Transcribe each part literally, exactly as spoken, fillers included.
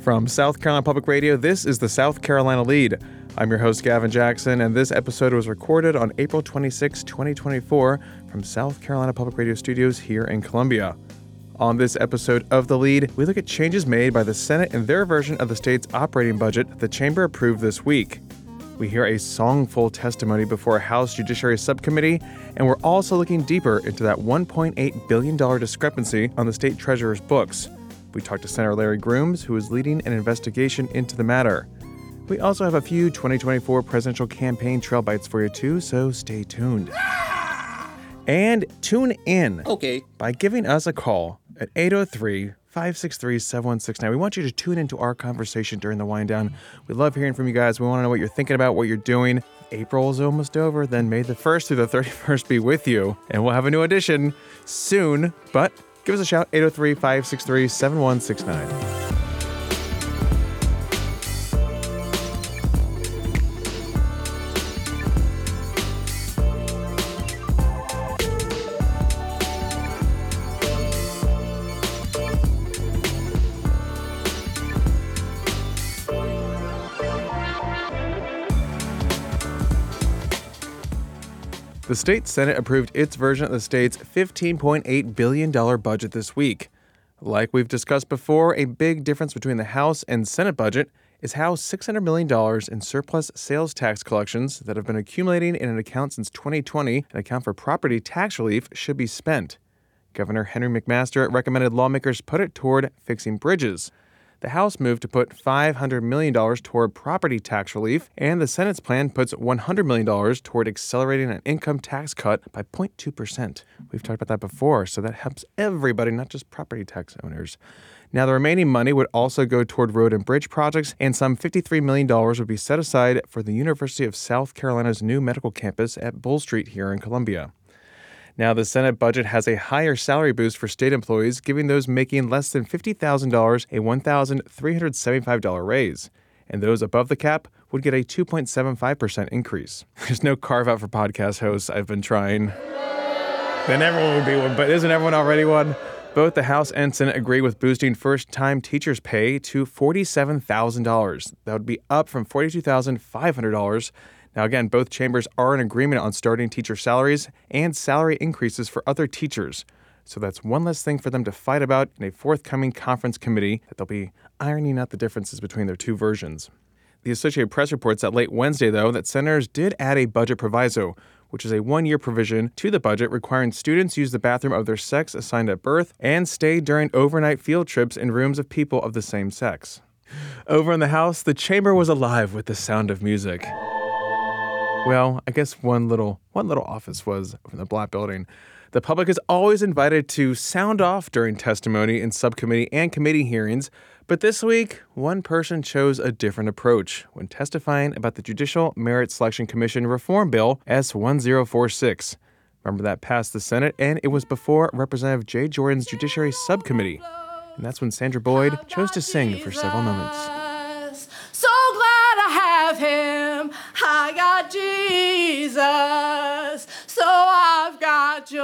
From South Carolina Public Radio, this is the South Carolina Lead. I'm your host, Gavin Jackson, and this episode was recorded on April twenty-sixth, twenty twenty-four from South Carolina Public Radio Studios here in Columbia. On this episode of The Lead, we look at changes made by the Senate in their version of the state's operating budget that the Chamber approved this week. We hear a songful testimony before a House Judiciary Subcommittee, and we're also looking deeper into that one point eight billion dollars discrepancy on the state treasurer's books. We talked to Senator Larry Grooms, who is leading an investigation into the matter. We also have a few twenty twenty-four presidential campaign trail bites for you too, so stay tuned. And tune in okay. by giving us a call at eight oh three, five six three, seven one six nine. We want you to tune into our conversation during the wind down. We love hearing from you guys. We want to know what you're thinking about, what you're doing. April is almost over, then May the first through the thirty-first be with you. And we'll have a new edition soon, but give us a shout, eight oh three, five six three, seven one six nine. The state Senate approved its version of the state's fifteen point eight billion dollars budget this week. Like we've discussed before, a big difference between the House and Senate budget is how six hundred million dollars in surplus sales tax collections that have been accumulating in an account since twenty twenty, an account for property tax relief, should be spent. Governor Henry McMaster recommended lawmakers put it toward fixing bridges. The House moved to put five hundred million dollars toward property tax relief, and the Senate's plan puts one hundred million dollars toward accelerating an income tax cut by zero point two percent. We've talked about that before, so that helps everybody, not just property tax owners. Now, the remaining money would also go toward road and bridge projects, and some fifty-three million dollars would be set aside for the University of South Carolina's new medical campus at Bull Street here in Columbia. Now, the Senate budget has a higher salary boost for state employees, giving those making less than fifty thousand dollars a one thousand three hundred seventy-five dollars raise. And those above the cap would get a two point seven five percent increase. There's no carve-out for podcast hosts. I've been trying. Then everyone would be one, but isn't everyone already one? Both the House and Senate agree with boosting first-time teachers' pay to forty-seven thousand dollars. That would be up from forty-two thousand five hundred dollars. Now, again, both chambers are in agreement on starting teacher salaries and salary increases for other teachers. So that's one less thing for them to fight about in a forthcoming conference committee that they'll be ironing out the differences between their two versions. The Associated Press reports that late Wednesday, though, that senators did add a budget proviso, which is a one-year provision to the budget requiring students use the bathroom of their sex assigned at birth and stay during overnight field trips in rooms of people of the same sex. Over in the House, the chamber was alive with the sound of music. Well, I guess one little one little office was from the Black Building. The public is always invited to sound off during testimony in subcommittee and committee hearings, but this week, one person chose a different approach when testifying about the Judicial Merit Selection Commission Reform Bill S one zero four six. Remember that passed the Senate, and it was before Representative Jay Jordan's Judiciary Subcommittee. And that's when Sandra Boyd chose to sing for several moments. So glad I have him. I got Jesus, so I've got joy.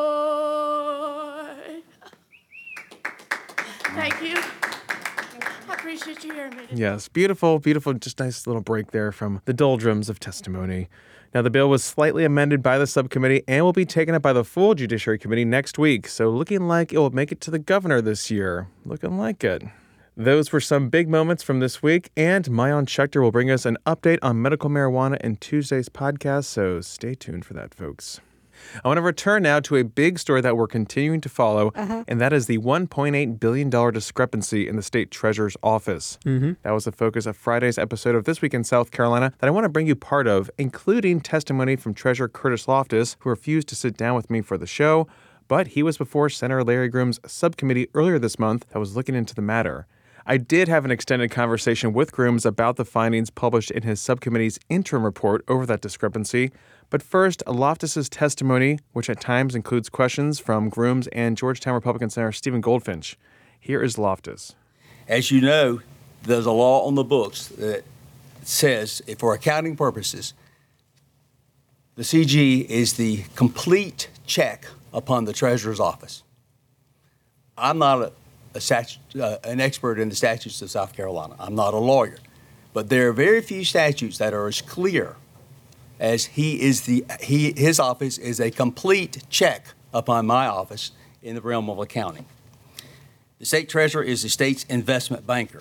Thank you. I appreciate you hearing me today. Yes, beautiful, beautiful, just nice little break there from the doldrums of testimony. Now, the bill was slightly amended by the subcommittee and will be taken up by the full Judiciary Committee next week, so looking like it will make it to the governor this year. Looking like it. Those were some big moments from this week, and Maayan Schechter will bring us an update on medical marijuana in Tuesday's podcast, so stay tuned for that, folks. I want to return now to a big story that we're continuing to follow, uh-huh. and that is the one point eight billion dollars discrepancy in the state treasurer's office. Mm-hmm. That was the focus of Friday's episode of This Week in South Carolina that I want to bring you part of, including testimony from Treasurer Curtis Loftus, who refused to sit down with me for the show, but he was before Senator Larry Grooms' subcommittee earlier this month that was looking into the matter. I did have an extended conversation with Grooms about the findings published in his subcommittee's interim report over that discrepancy. But first, Loftus's testimony, which at times includes questions from Grooms and Georgetown Republican Senator Stephen Goldfinch. Here is Loftus. As you know, there's a law on the books that says, for accounting purposes, the C G is the complete check upon the treasurer's office. I'm not a a statu- uh, an expert in the statutes of South Carolina. I'm not a lawyer. But there are very few statutes that are as clear as he is the he his office is a complete check upon my office in the realm of accounting. The state treasurer is the state's investment banker.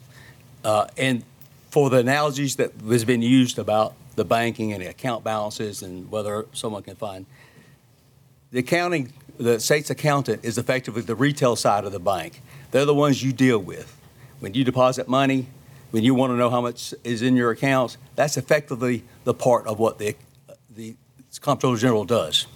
Uh, and for the analogies that has been used about the banking and the account balances and whether someone can find, the accounting, the state's accountant is effectively the retail side of the bank. They're the ones you deal with. When you deposit money, when you want to know how much is in your accounts, that's effectively the part of what the, the Comptroller General does.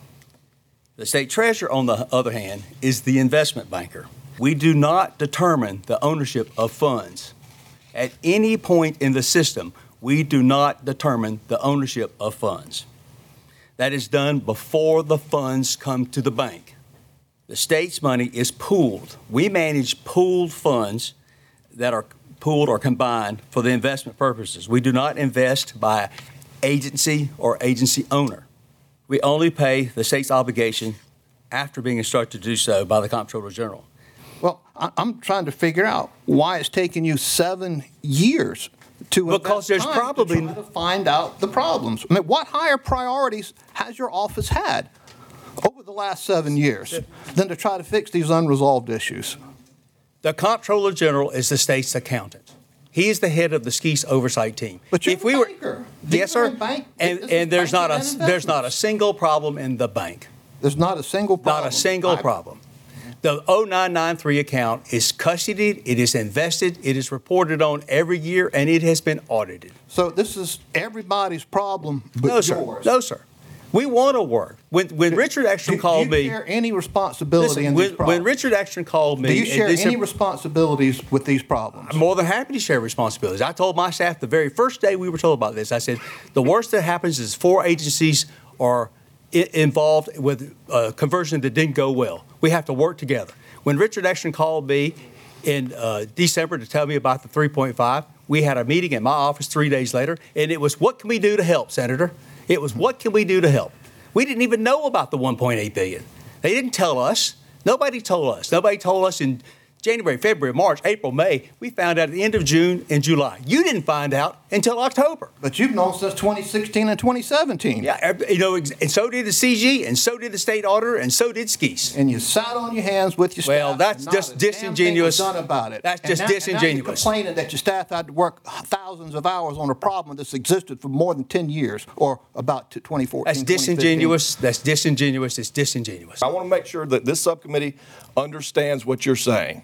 The state treasurer, on the other hand, is the investment banker. We do not determine the ownership of funds. At any point in the system, we do not determine the ownership of funds. That is done before the funds come to the bank. The state's money is pooled. We manage pooled funds that are pooled or combined for the investment purposes. We do not invest by agency or agency owner. We only pay the state's obligation after being instructed to do so by the Comptroller General. Well, I- I'm trying to figure out why it's taken you seven years to Because invest there's time probably- to try to find out the problems. I mean, what higher priorities has your office had over the last seven years than to try to fix these unresolved issues? The Comptroller General is the state's accountant. He is the head of the S C E S oversight team. But you're if the we were, banker. These yes, are sir. the bank- and this is and there's not banking a and there's not a investments. single problem in the bank. There's not a single problem. Not a single I- problem. The oh nine nine three account is custodied, it is invested, it is reported on every year, and it has been audited. So this is everybody's problem but No, sir. yours. No, sir. We want to work. When when Richard Ekstrom Do- called do you me, share any responsibility listen, in when, these problems? when Richard Ekstrom called me, Do you and share this- any responsibilities with these problems? I'm more than happy to share responsibilities. I told my staff the very first day we were told about this, I said, the worst that happens is four agencies are I- involved with a conversion that didn't go well. We have to work together. When Richard Ekstrom called me in uh, December to tell me about the three point five, we had a meeting in my office three days later, and it was, what can we do to help, Senator? It was, what can we do to help? We didn't even know about the one point eight billion dollars. They didn't tell us. Nobody told us. Nobody told us in January, February, March, April, May. We found out at the end of June and July. You didn't find out until October. But you've known since twenty sixteen and twenty seventeen. Yeah, you know, ex- and so did the C G, and so did the state auditor, and so did S C E S. And you sat on your hands with your staff. Well, that's and not just a damn thing was disingenuous. done about it. That's And just now- and now disingenuous. you're complaining that your staff had to work thousands of hours on a problem that's existed for more than ten years, or about t- twenty fourteen. That's disingenuous. That's disingenuous. It's disingenuous. I want to make sure that this subcommittee understands what you're saying.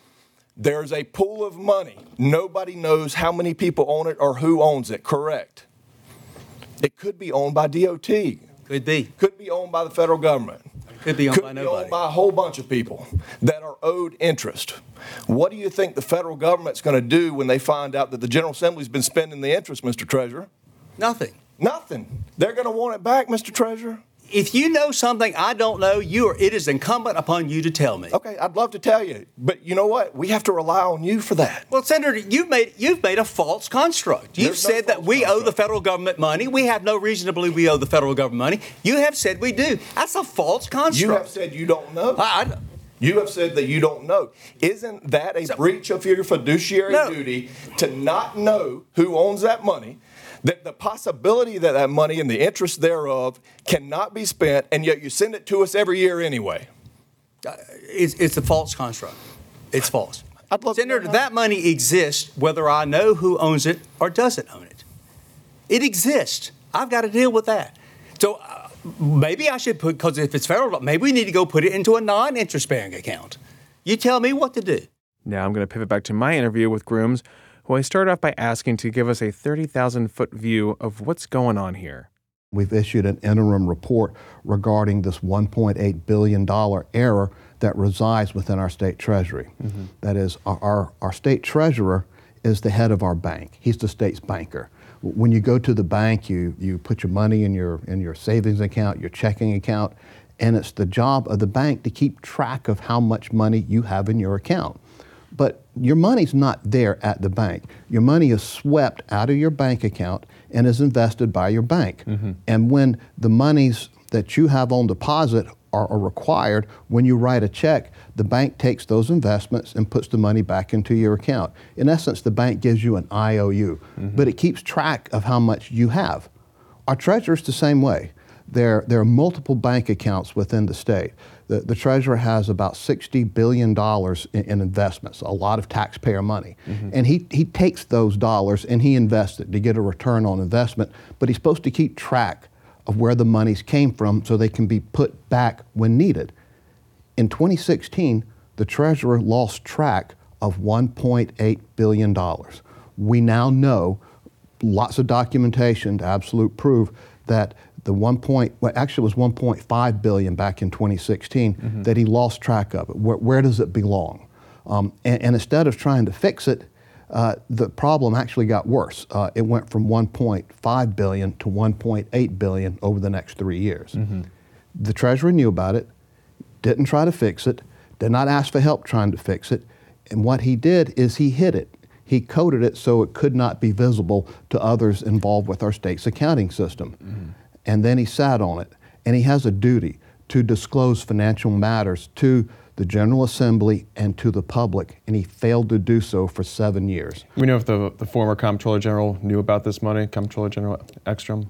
There's a pool of money. Nobody knows how many people own it or who owns it, correct? It could be owned by D O T. Could be. Could be owned by the federal government. Could be owned Could by be nobody. owned by a whole bunch of people that are owed interest. What do you think the federal government's going to do when they find out that the General Assembly's been spending the interest, Mister Treasurer? Nothing. Nothing. They're going to want it back, Mister Treasurer. If you know something I don't know, you are, it is incumbent upon you to tell me. Okay, I'd love to tell you, but you know what? We have to rely on you for that. Well, Senator, you've made you've made a false construct. You've There's no said that false we owe the construct. federal government money. We have no reason to believe we owe the federal government money. You have said we do. That's a false construct. You have said you don't know. I, I, You have said that you don't know. Isn't that a So- breach of your fiduciary No. duty to not know who owns that money, that the possibility that that money and the interest thereof cannot be spent, and yet you send it to us every year anyway? it's, it's a false construct. It's false. I'd love to Senator, know how. that money exists whether I know who owns it or doesn't own it. It exists. I've got to deal with that. So uh, maybe I should put, because if it's federal, maybe we need to go put it into a non-interest bearing account. You tell me what to do. Now I'm going to pivot back to my interview with Grooms, who I started off by asking to give us a thirty thousand foot view of what's going on here. We've issued an interim report regarding this one point eight billion dollars error that resides within our state treasury. Mm-hmm. That is, our, our, our state treasurer is the head of our bank. He's the state's banker. When you go to the bank, you, you put your money in your, in your savings account, your checking account, and it's the job of the bank to keep track of how much money you have in your account. But your money's not there at the bank. Your money is swept out of your bank account and is invested by your bank. Mm-hmm. And when the monies that you have on deposit are, are required. When you write a check, the bank takes those investments and puts the money back into your account. In essence, the bank gives you an I O U, mm-hmm. but it keeps track of how much you have. Our treasurer's the same way. There, there are multiple bank accounts within the state. The, the treasurer has about sixty billion dollars in, in investments, a lot of taxpayer money. Mm-hmm. And he, he takes those dollars and he invests it to get a return on investment, but he's supposed to keep track of where the monies came from so they can be put back when needed. In twenty sixteen, the treasurer lost track of one point eight billion dollars. We now know, lots of documentation to absolute proof, that the one point, well, actually it was one point five billion back in twenty sixteen, mm-hmm. that he lost track of it. Where, where does it belong? Um, and, and instead of trying to fix it, uh, the problem actually got worse. Uh, it went from one point five billion to one point eight billion over the next three years. Mm-hmm. The treasurer knew about it, didn't try to fix it, did not ask for help trying to fix it, and what he did is he hid it. He coded it so it could not be visible to others involved with our state's accounting system. Mm-hmm. And then he sat on it. And he has a duty to disclose financial matters to the General Assembly and to the public. And he failed to do so for seven years. We know if the, the former Comptroller General knew about this money, Comptroller General Ekstrom?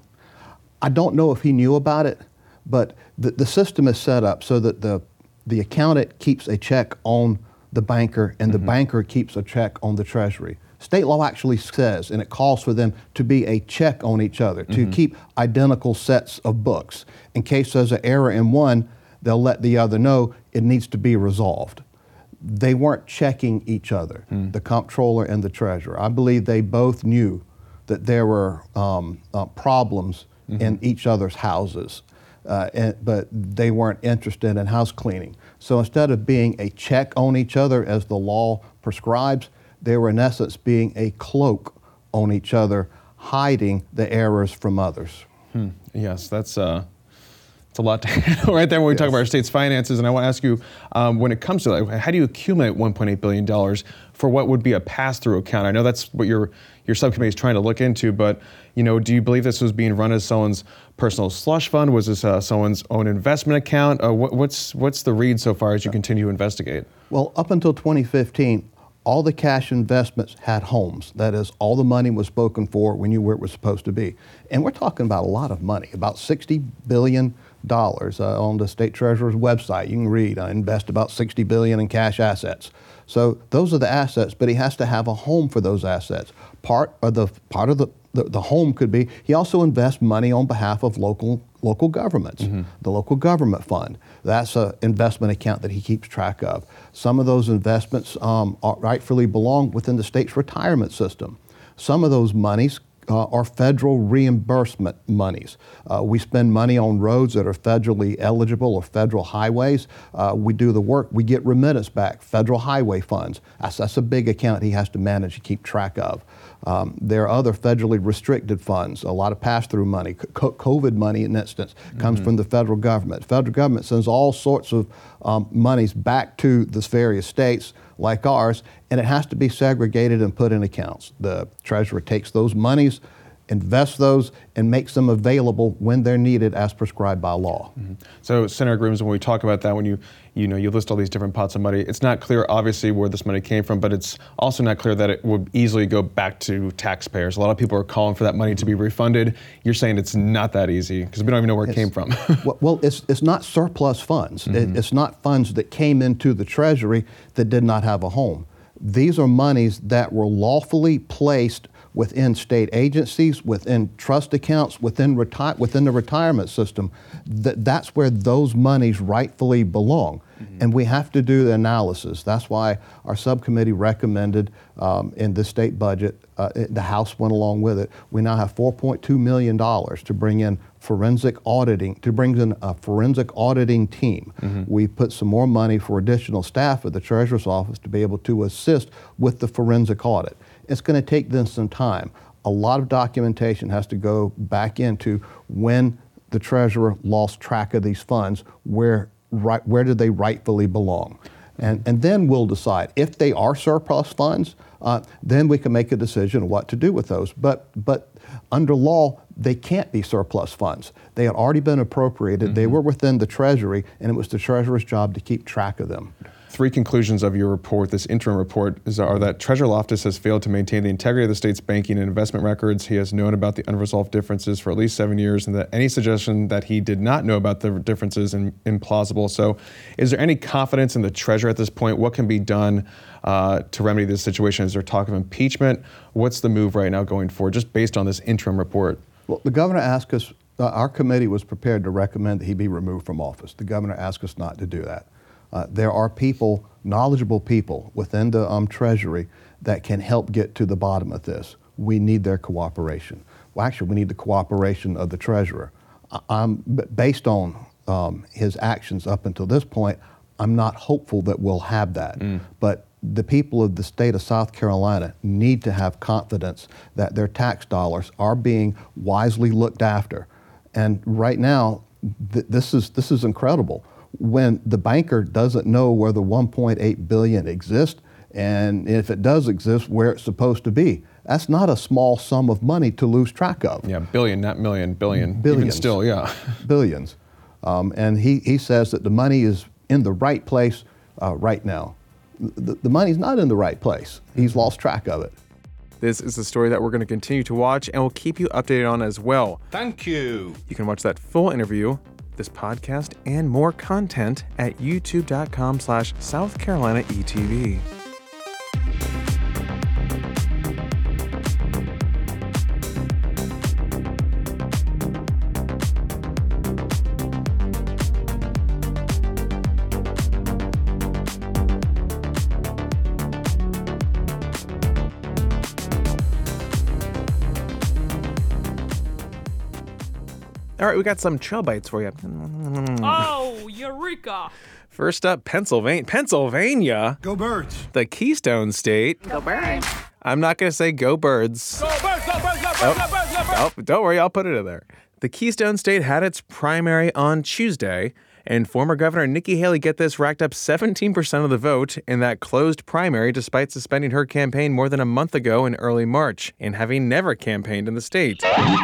I don't know if he knew about it, but the, the system is set up so that the, the accountant keeps a check on the banker, and the mm-hmm. banker keeps a check on the Treasury. State law actually says, and it calls for them to be a check on each other, to mm-hmm. keep identical sets of books. In case there's an error in one, they'll let the other know it needs to be resolved. They weren't checking each other, mm. the comptroller and the treasurer. I believe they both knew that there were um, uh, problems mm-hmm. in each other's houses, uh, and, but they weren't interested in house cleaning. So instead of being a check on each other as the law prescribes, they were in essence being a cloak on each other, hiding the errors from others. Hmm. Yes, that's uh, it's a lot to handle right there when we yes. talk about our state's finances. And I want to ask you, um, when it comes to that, how do you accumulate one point eight billion dollars for what would be a pass-through account? I know that's what your your subcommittee is trying to look into, but you know, do you believe this was being run as someone's personal slush fund? Was this uh, someone's own investment account? Uh, what, what's what's the read so far as you continue to investigate? Well, up until twenty fifteen, all the cash investments had homes. That is, all the money was spoken for. We knew where it was supposed to be. And we're talking about a lot of money, about sixty billion dollars uh, on the state treasurer's website. You can read, I invest about sixty billion dollars in cash assets. So those are the assets, but he has to have a home for those assets. Part of the, part of the, the, the home could be, he also invests money on behalf of local local governments, mm-hmm. the local government fund. That's an investment account that he keeps track of. Some of those investments um, are rightfully belong within the state's retirement system. Some of those monies uh, are federal reimbursement monies. Uh, we spend money on roads that are federally eligible or federal highways. Uh, we do the work, we get remittance back, federal highway funds. That's, that's a big account he has to manage and keep track of. Um, there are other federally restricted funds, a lot of pass-through money. Co- COVID money, in instance, comes mm-hmm. from the federal government. The federal government sends all sorts of um, monies back to the various states like ours, and it has to be segregated and put in accounts. The treasurer takes those monies, invests those, and makes them available when they're needed as prescribed by law. Mm-hmm. So, Senator Grooms, when we talk about that, when you you know you list all these different pots of money, it's not clear, obviously, where this money came from, but it's also not clear that it would easily go back to taxpayers. A lot of people are calling for that money to be refunded. You're saying it's not that easy because we don't even know where it it's, came from. well, it's it's not surplus funds. Mm-hmm. It, it's not funds that came into the Treasury that did not have a home. These are monies that were lawfully placed within state agencies, within trust accounts, within reti- within the retirement system. Th- that's where those monies rightfully belong. Mm-hmm. And we have to do the analysis. That's why our subcommittee recommended um, in the state budget, uh, it, the House went along with it, we now have four point two million dollars to bring in forensic auditing, to bring in a forensic auditing team. Mm-hmm. We put some more money for additional staff at the Treasurer's Office to be able to assist with the forensic audit. It's going to take them some time. A lot of documentation has to go back into when the treasurer lost track of these funds, where right, where did they rightfully belong? And, and then we'll decide. If they are surplus funds, uh, then we can make a decision what to do with those. But, but under law, they can't be surplus funds. They had already been appropriated. Mm-hmm. They were within the Treasury, and it was the Treasurer's job to keep track of them. Three conclusions of your report, this interim report, is, are that Treasurer Loftus has failed to maintain the integrity of the state's banking and investment records. He has known about the unresolved differences for at least seven years, and that any suggestion that he did not know about the differences is implausible. So is there any confidence in the Treasurer at this point? What can be done uh, to remedy this situation? Is there talk of impeachment? What's the move right now going forward, just based on this interim report? Well, the governor asked us, uh, our committee was prepared to recommend that he be removed from office. The governor asked us not to do that. Uh, there are people, knowledgeable people within the um, Treasury that can help get to the bottom of this. We need their cooperation. Well, actually, we need the cooperation of the Treasurer. I- I'm, based on um, his actions up until this point, I'm not hopeful that we'll have that. Mm. But the people of the state of South Carolina need to have confidence that their tax dollars are being wisely looked after. And right now, th- this is this is incredible. When the banker doesn't know where the one point eight billion dollars exists, and if it does exist, where it's supposed to be. That's not a small sum of money to lose track of. Yeah, billion, not million, billion. Billions. Even still, yeah. Billions. Um, and he, he says that the money is in the right place uh, right now. The, the money's not in the right place. He's lost track of it. This is a story that we're going to continue to watch, and we'll keep you updated on as well. Thank you. You can watch that full interview, this podcast, and more content at youtube.com slash South Carolina ETV. All right, we got some trail bites for you. Oh, eureka! First up, Pennsylvania. Pennsylvania. Go Birds. The Keystone State. Go Birds! I'm not going to say go Birds. Go Birds, go Birds, go Birds, Oh. go Birds, go Birds. Oh, don't worry, I'll put it in there. The Keystone State had its primary on Tuesday, and former Governor Nikki Haley, get this, racked up seventeen percent of the vote in that closed primary despite suspending her campaign more than a month ago in early March and having never campaigned in the state.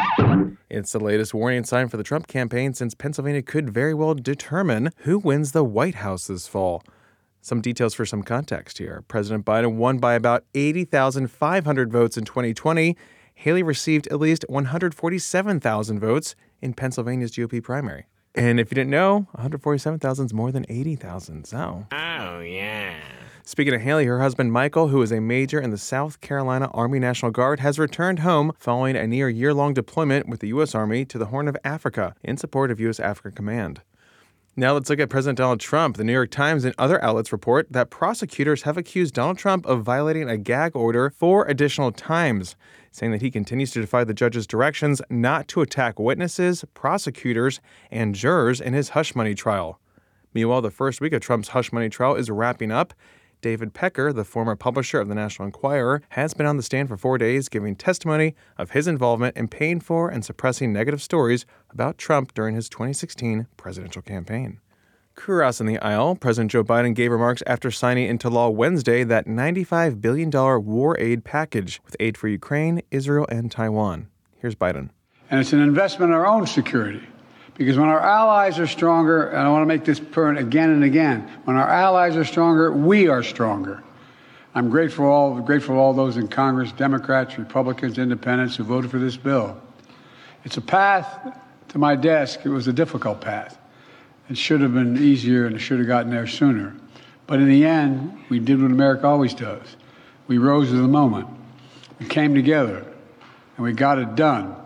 It's the latest warning sign for the Trump campaign, since Pennsylvania could very well determine who wins the White House this fall. Some details for some context here. President Biden won by about eighty thousand five hundred votes in twenty twenty. Haley received at least one hundred forty-seven thousand votes in Pennsylvania's G O P primary. And if you didn't know, one hundred forty-seven thousand is more than eighty thousand. So. Oh, yeah. Speaking of Haley, her husband Michael, who is a major in the South Carolina Army National Guard, has returned home following a near year-long deployment with the U S Army to the Horn of Africa in support of U S Africa Command. Now let's look at President Donald Trump. The New York Times and other outlets report that prosecutors have accused Donald Trump of violating a gag order four additional times, saying that he continues to defy the judge's directions not to attack witnesses, prosecutors, and jurors in his hush money trial. Meanwhile, the first week of Trump's hush money trial is wrapping up. David Pecker, the former publisher of the National Enquirer, has been on the stand for four days giving testimony of his involvement in paying for and suppressing negative stories about Trump during his twenty sixteen presidential campaign. Across in the aisle, President Joe Biden gave remarks after signing into law Wednesday that ninety-five billion dollars war aid package with aid for Ukraine, Israel, and Taiwan. Here's Biden. And it's an investment in our own security. Because when our allies are stronger, and I want to make this point again and again, when our allies are stronger, we are stronger. I'm grateful all grateful to all those in Congress, Democrats, Republicans, Independents, who voted for this bill. It's a path to my desk. It was a difficult path. It should have been easier, and it should have gotten there sooner. But in the end, we did what America always does. We rose to the moment. We came together, and we got it done.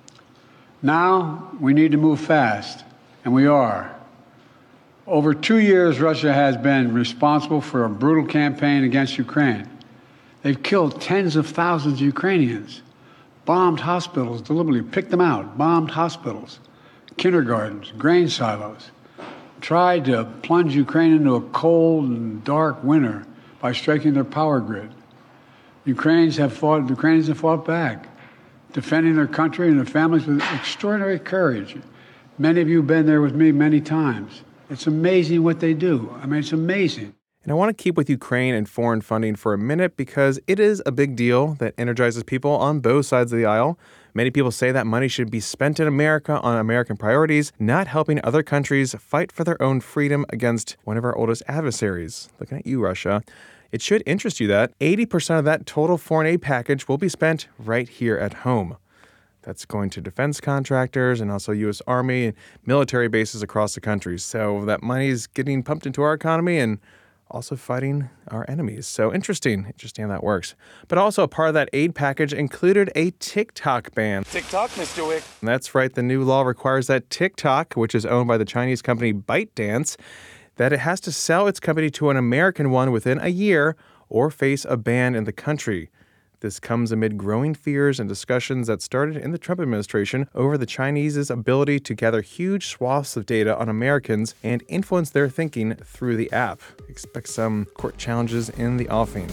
Now we need to move fast, and we are. Over two years, Russia has been responsible for a brutal campaign against Ukraine. They've killed tens of thousands of Ukrainians, bombed hospitals, deliberately picked them out, bombed hospitals, kindergartens, grain silos, tried to plunge Ukraine into a cold and dark winter by striking their power grid. Ukrainians have fought, the Ukrainians have fought back, defending their country and their families with extraordinary courage. Many of you have been there with me many times. It's amazing what they do. I mean, it's amazing. And I want to keep with Ukraine and foreign funding for a minute because it is a big deal that energizes people on both sides of the aisle. Many people say that money should be spent in America on American priorities, not helping other countries fight for their own freedom against one of our oldest adversaries. Looking at you, Russia. It should interest you that eighty percent of that total foreign aid package will be spent right here at home. That's going to defense contractors and also U S Army and military bases across the country. So that money is getting pumped into our economy and also fighting our enemies. So interesting. Interesting how that works. But also a part of that aid package included a TikTok ban. TikTok, Mister Wick. And that's right. The new law requires that TikTok, which is owned by the Chinese company ByteDance, that it has to sell its company to an American one within a year or face a ban in the country. This comes amid growing fears and discussions that started in the Trump administration over the Chinese's ability to gather huge swaths of data on Americans and influence their thinking through the app. Expect some court challenges in the offing.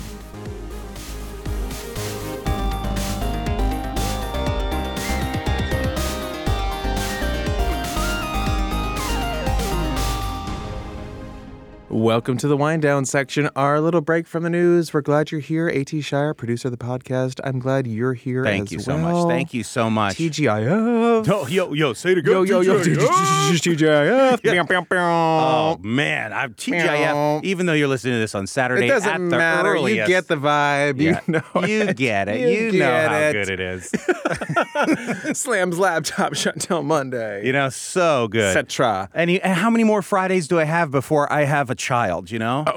Welcome to the wind down section, our little break from the news. We're glad you're here. A T Shire, producer of the podcast. I'm glad you're here Thank as you so well. much. Thank you so much. T G I F. Yo, yo, yo, say it again. Yo, yo, yo, T G I F. Oh, man. I'm T G I F, even though you're listening to this on Saturday It doesn't at the matter. You earliest. get the vibe. Yeah. You know You it. get it. You You, know get how it. good it is. Slam's laptop shut till Monday. You know, so good. et cetera. And, you, and how many more Fridays do I have before I have a child, you know?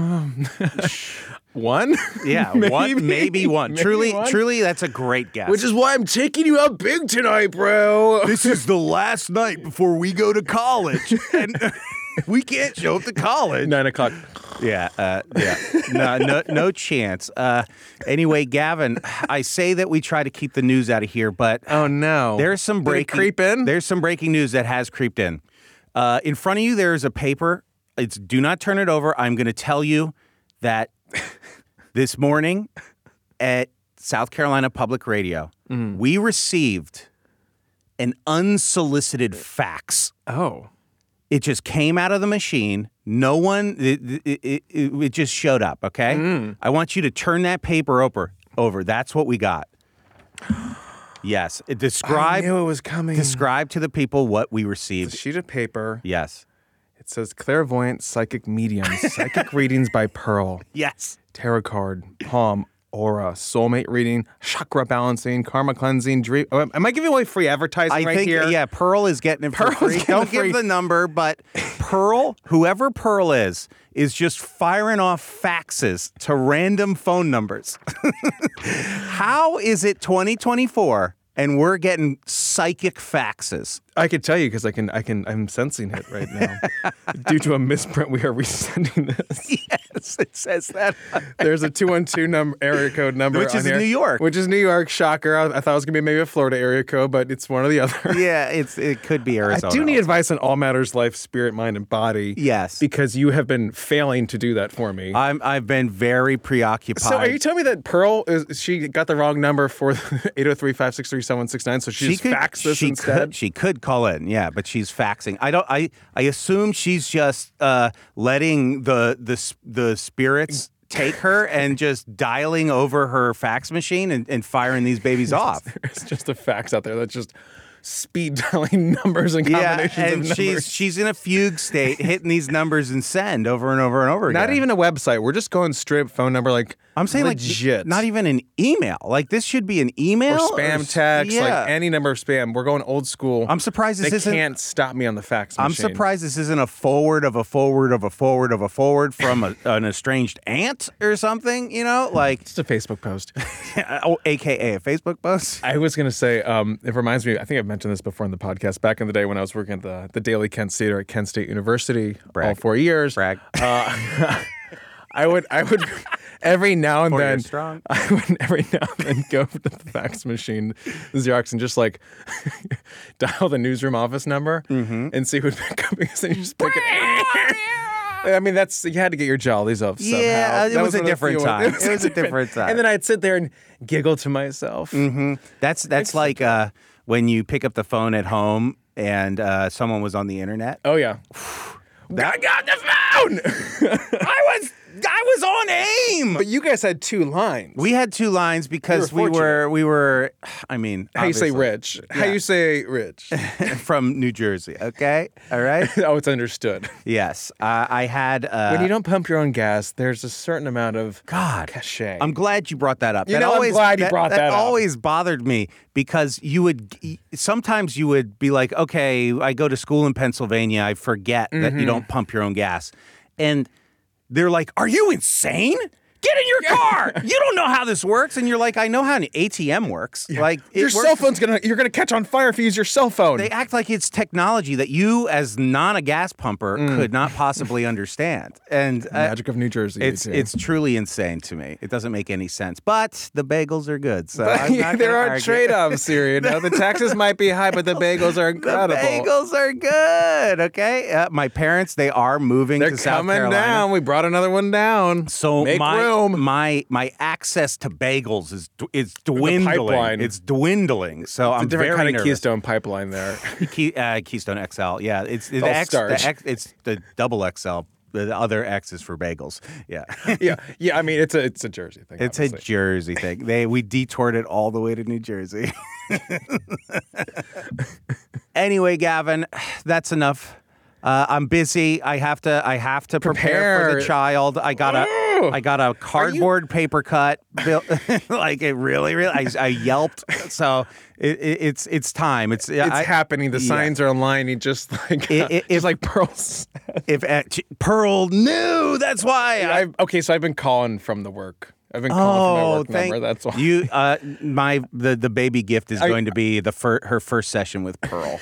One? Yeah, maybe, one, maybe one. maybe truly, one? truly, that's a great guess. Which is why I'm taking you out big tonight, bro. This is the last night before we go to college, and we can't show up to college. Nine o'clock. Yeah, uh, yeah, no, no, no chance. Uh, anyway, Gavin, I say that we try to keep the news out of here, but Oh, no. there's some Did it breaking. creep in? There's some breaking news that has creeped in. Uh, in front of you, there is a paper. It's do not turn it over. I'm going to tell you that this morning at South Carolina Public Radio, Mm. we received an unsolicited fax. Oh. It just came out of the machine. No one, it, it, it, it just showed up, okay? Mm. I want you to turn that paper over. over. That's what we got. Yes. It describe, I knew it was coming. describe to the people what we It's a received. sheet of paper. Yes. It says clairvoyant psychic mediums, psychic readings by Pearl, Yes. tarot card, palm, aura, soulmate reading, chakra balancing, karma cleansing, dream. Oh, am I giving away free advertising I right think, here? yeah, Pearl is getting it for Pearl's free. getting Don't it free. give the number, but Pearl, whoever Pearl is, is just firing off faxes to random phone numbers. How is it twenty twenty-four and we're getting psychic faxes? I could tell you because I can. I can. I'm sensing it right now. Due to a misprint, we are resending this. Yes, it says that. There's a two one two number area code number, Which on is here, New York. Which is New York. Shocker. I, I thought it was gonna be maybe a Florida area code, but it's one or the other. Yeah, it's it could be Arizona. I do need advice on all matters life, spirit, mind, and body. Yes. Because you have been failing to do that for me. I'm I've been very preoccupied. So are you telling me that Pearl is she got the wrong number for eight oh three, five six three, seven one six nine, so she, just faxed this she instead? Could, she could call in, yeah, but she's faxing. I don't. I I assume she's just uh, letting the the s- the spirits take her and just dialing over her fax machine and, and firing these babies off. There's just a fax out there that's just speed dialing numbers and Yeah, combinations and of numbers. she's she's in a fugue state, hitting these numbers and send over and over and over again. Not even a website. We're just going straight phone number, like I'm saying legit. like not even an email. Like this should be an email or spam s- text, Yeah. like any number of spam. We're going old school. I'm surprised this they isn't. can't stop me on the fax machine. I'm surprised this isn't a forward of a forward of a forward of a forward from a, an estranged aunt or something. You know, like It's a Facebook post. oh, A K A a Facebook post. I was going to say, um, it reminds me, I think I've mentioned this before in the podcast, back in the day when I was working at the, the Daily Kent Theater at Kent State University all Brag. four years. Brag. Uh, I would, I would, every now and Four then, years strong. I would every now and then go to the fax machine, the Xerox, and just like dial the newsroom office number Mm-hmm. and see who'd pick up because then you just pick it. I mean, that's you had to get your jollies up somehow. Yeah, it That was a one of the different few- time. It was a different time. And then I'd sit there and giggle to myself. Mm-hmm. That's that's like uh, when you pick up the phone at home and uh, someone was on the internet. Oh yeah. I got the phone. I was I was on aim. But you guys had two lines. We had two lines because We were we were, we were, I mean, How you say obviously- rich? How Yeah. you say rich? from New Jersey, okay? All right? Oh, it's understood. Yes. Uh, I had. Uh, When you don't pump your own gas, there's a certain amount of God, cachet. I'm glad you brought that up. You that know, I'm always, glad you brought that up. always bothered me because you would sometimes you would be like, okay, I go to school in Pennsylvania, I forget that Mm-hmm. you don't pump your own gas, and they're like, "Are you insane? Get in your car! You don't know how this works." And you're like, "I know how an A T M works. Like it your works- cell phone's gonna you're gonna catch on fire if you use your cell phone. They act like it's technology that you, as not a gas pumper, could not possibly understand. And uh, Magic of New Jersey. It's you two. it's truly insane to me. It doesn't make any sense. But the bagels are good, so But I'm not there gonna are argue. trade-offs here. You know, the taxes might be high, but the bagels are The incredible. bagels are good. Okay, uh, my parents they are moving They're to South coming Carolina. down. We brought another one down. So make my room. my my access to bagels is d- is dwindling. pipeline. It's dwindling. So It's I'm a different very kind of nervous. Keystone pipeline there. Key, uh, Keystone X L. Yeah, it's the all X, the starch. X. It's the double X L. The other X is for bagels. Yeah, yeah, yeah. I mean, it's a it's a Jersey thing. it's a obviously. Jersey thing. They we detoured it all the way to New Jersey. Anyway, Gavin, that's enough. Uh, I'm busy. I have to. I have to prepare, for Prepare. the child. I got a. Ooh. I got a cardboard paper cut. Built, like it really, really. I, I yelped. So it, it, it's it's time. It's It's I, happening. The yeah. signs are aligning, just like I- I- just if- like Pearl's. If uh, Pearl knew, that's why. I, I've, okay, so I've been calling from the work. I've been calling from my Oh, work thank number. That's why. you. Uh, my the the baby gift is I- going to be the fir- her first session with Pearl.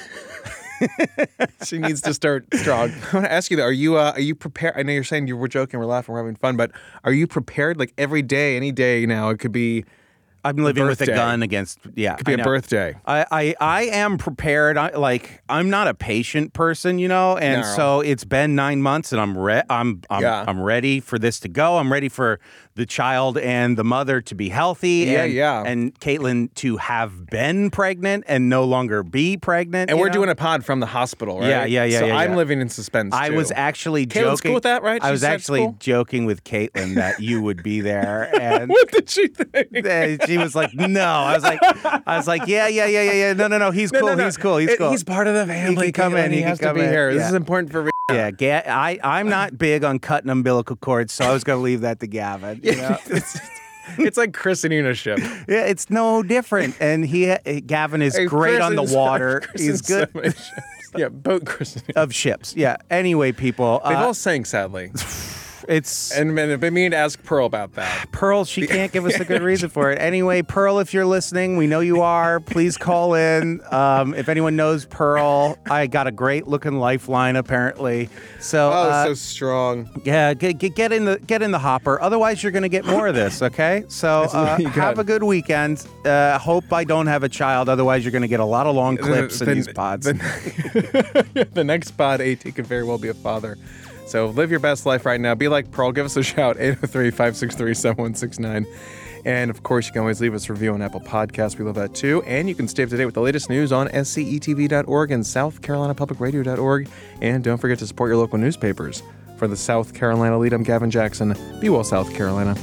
She needs to start strong. I want to ask you though: Are you uh, are you prepared? I know you're saying you were joking, we're laughing, we're having fun, but are you prepared? Like every day, any day now, it could be I'm living with a birthday. gun against. Yeah, could be I a know. birthday. I, I I am prepared. I like I'm not a patient person, you know, and No. so it's been nine months, and I'm re- I'm I'm Yeah. I'm ready for this to go. I'm ready for the child and the mother to be healthy. Yeah, and, yeah. And Caitlin to have been pregnant and no longer be pregnant. And you we're know? doing a pod from the hospital, right? Yeah, yeah, yeah, So yeah, I'm yeah. living in suspense. I too. was actually Caitlin's joking cool with that, right? I She was said actually school? joking with Caitlin that you would be there, and What did she think? uh, she was like, "No." I was like, "I was like, yeah, yeah, yeah, yeah, yeah. No, no, no. He's No, cool. no, no. He's cool. He's It- cool. He's part of the family. He can come Caitlin. in. He, He can has to come be in. here. This Yeah. is important for. Yeah, ga- I I'm not big on cutting umbilical cords, so I was going to leave that to Gavin. You know? it's, it's like christening a ship. Yeah, it's no different. And he, Gavin, is Hey, great on the christens- water. He's christens good so many ships. Yeah, boat christening. of ships. Yeah. Anyway, people, They've uh, all sank, sadly. it's And, and I've been meaning to ask Pearl about that. Pearl. She can't give us a good reason for it. Anyway, Pearl, if you're listening, we know you are. Please call in. Um, if anyone knows Pearl, I got a great looking lifeline apparently. So, Oh, uh, so strong. yeah, get, get get in the get in the hopper. Otherwise, you're going to get more of this. Okay, so what uh, you have got. a good weekend. Uh, hope I don't have a child. Otherwise, you're going to get a lot of long clips in The- these pods. The, the next pod, AT could very well be a father. So live your best life right now. Be like Pearl. Give us a shout, eight oh three, five six three, seven one six nine. And of course, you can always leave us a review on Apple Podcasts. We love that too. And you can stay up to date with the latest news on S C E T V dot org and South Carolina Public Radio dot org. And don't forget to support your local newspapers. For the South Carolina lead, I'm Gavin Jackson. Be well, South Carolina.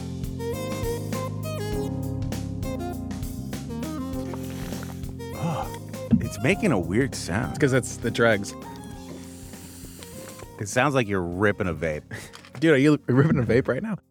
It's making a weird sound. Because it's the dregs. It sounds like you're ripping a vape. Dude, are you ripping a vape right now?